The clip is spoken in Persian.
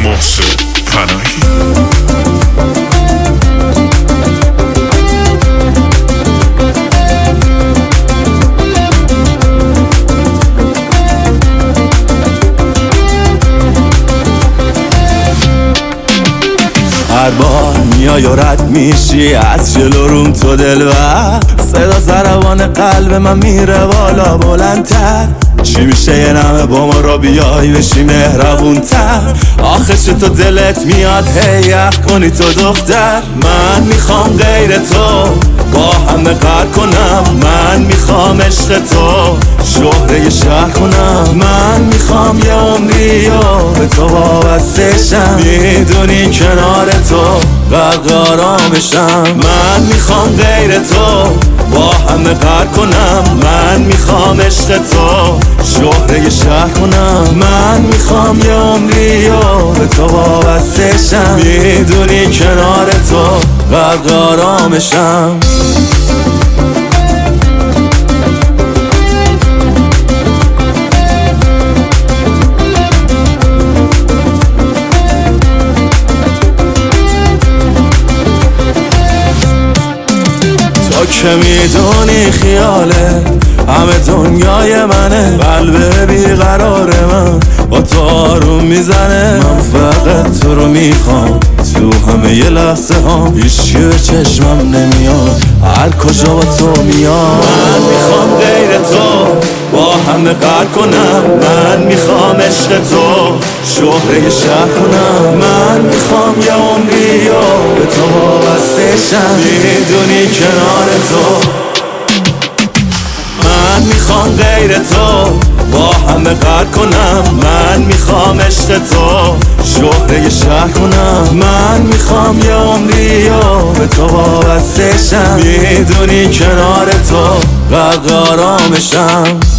محسن پناهی. هر بار میای و رد میشی از جلو روم تو دلبر، صدا ضربان قلب من میره بالا بلندتر. چی میشه یه نمه با ما را بیای بشی مهربونتر؟ آخه تو دلت میاد هی کنی تو دختر. من میخوام غیر تو با همه قهر کنم، من میخوام عشق تو شهره شهر کنم، من میخوام یه عمری به تو وابسته شم، میدونی کنار تو غرق آرامشم. من میخوام غیر تو با همه قهر کنم، من میخوام عشق تو شهره شهر کنم، من میخوام یه عمری به تو وابسته شم، میدونی کنار تو غرق آرامشم. تو که میدونی خیاله همه دنیای منه، قلب بیقرار من با تو آروم میزنه. من فقط تو رو میخوام تو همه یه لحظه ها، هیچی به چشمم نمیاد هر کجا با تو میاد. من میخوام غیر تو با همه قهر کنم، من میخوام عشق تو شهره شهر کنم، من میخوام یه عمری به تو وابسته شم، میدونی کنار تو. من میخوام غیر تو با همه قهر کنم، من میخوام عشق تو شهره شهر کنم، من میخوام یه عمری به تو وابسته شم، میدونی کنار تو غرق آرامشم.